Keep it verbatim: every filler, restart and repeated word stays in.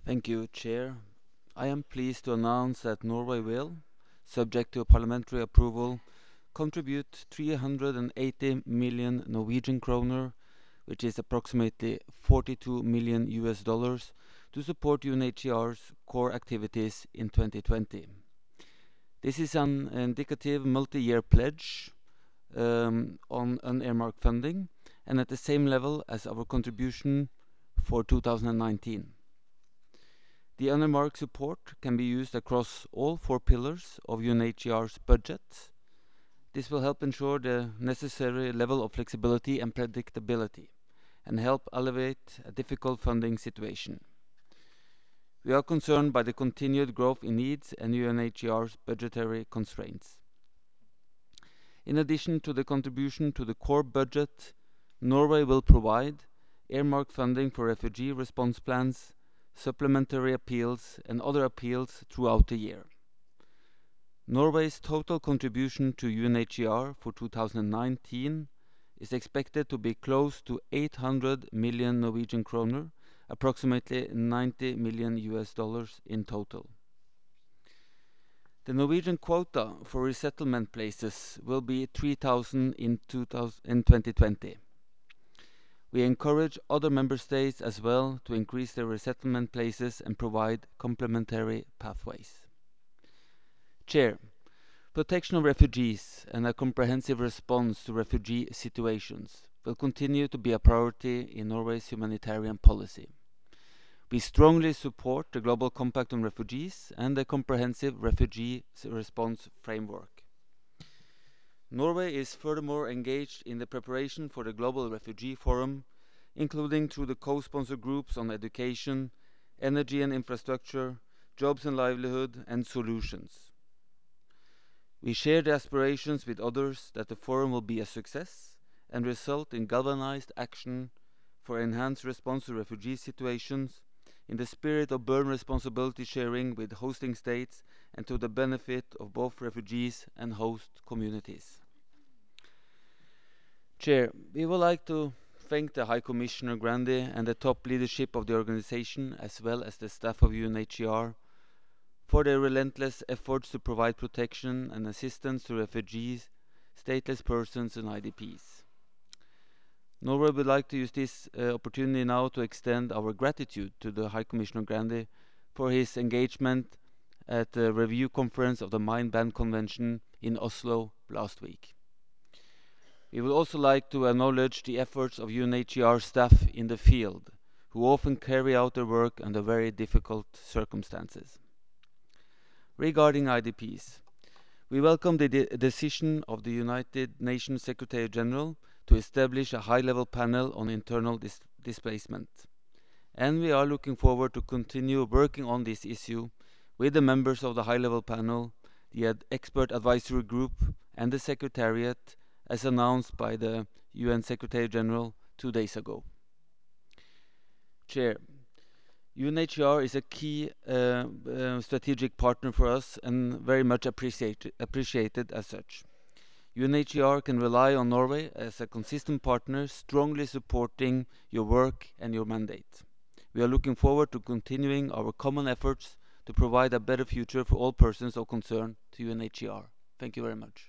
Thank you, Chair. I am pleased to announce that Norway will, subject to parliamentary approval, contribute three hundred eighty million Norwegian kroner, which is approximately forty-two million U S dollars, to support U N H C R's core activities in twenty twenty. This is an indicative multi-year pledge um, on unearmarked funding and at the same level as our contribution for two thousand nineteen. The unearmarked support can be used across all four pillars of U N H C R's budget. This will help ensure the necessary level of flexibility and predictability and help alleviate a difficult funding situation. We are concerned by the continued growth in needs and U N H C R's budgetary constraints. In addition to the contribution to the core budget, Norway will provide earmarked funding for refugee response plans, supplementary appeals, and other appeals throughout the year. Norway's total contribution to U N H C R for two thousand nineteen is expected to be close to eight hundred million Norwegian kroner, approximately ninety million U S dollars in total. The Norwegian quota for resettlement places will be three thousand in, in twenty twenty. We encourage other member states as well to increase their resettlement places and provide complementary pathways. Chair, protection of refugees and a comprehensive response to refugee situations will continue to be a priority in Norway's humanitarian policy. We strongly support the Global Compact on Refugees and the Comprehensive Refugee Response Framework. Norway is furthermore engaged in the preparation for the Global Refugee Forum, including through the co-sponsor groups on education, energy and infrastructure, jobs and livelihood, and solutions. We share the aspirations with others that the forum will be a success and result in galvanized action for enhanced response to refugee situations in the spirit of burden responsibility sharing with hosting states and to the benefit of both refugees and host communities. Chair, we would like to thank the High Commissioner Grandi and the top leadership of the organization, as well as the staff of U N H C R, for their relentless efforts to provide protection and assistance to refugees, stateless persons, and I D Ps. Norway would like to use this uh, opportunity now to extend our gratitude to the High Commissioner Grandi for his engagement at the review conference of the Mine Ban Convention in Oslo last week. We would also like to acknowledge the efforts of U N H C R staff in the field, who often carry out their work under very difficult circumstances. Regarding I D Ps, we welcome the de decision of the United Nations Secretary General to establish a high-level panel on internal dis displacement. And we are looking forward to continue working on this issue with the members of the high-level panel, the ad expert advisory group, and the Secretariat, as announced by the U N Secretary General two days ago. Chair, U N H C R is a key uh, uh, strategic partner for us and very much appreciated, appreciated as such. U N H C R can rely on Norway as a consistent partner, strongly supporting your work and your mandate. We are looking forward to continuing our common efforts to provide a better future for all persons of concern to U N H C R. Thank you very much.